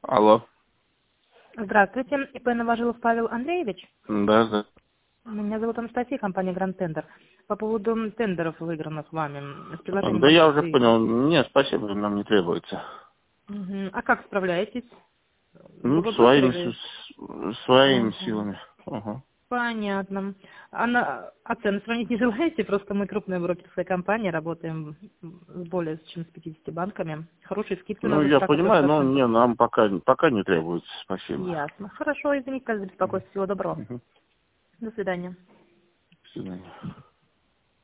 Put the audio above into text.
Алло. Здравствуйте, ИП Новожилов Павел Андреевич. Да. Меня зовут Анастасия, компания Гранд Тендер. По поводу тендеров, выигранных вами, с приложением Да я «Банк уже России». понял. Нет, спасибо, нам не требуется. А как справляетесь? Ну, Вы брокер своими, или... своими Мгм. силами. Ага. Понятно. А цены сравнить не желаете? Просто мы крупная брокерская компания, работаем с более чем с 50 банками. Хорошие скидки у Ну, нас до я понимаю, но 40%. не, нам пока не требуется. Спасибо. Ясно. Хорошо, извините за беспокойство. Всего доброго. Мгм. До свидания. До свидания.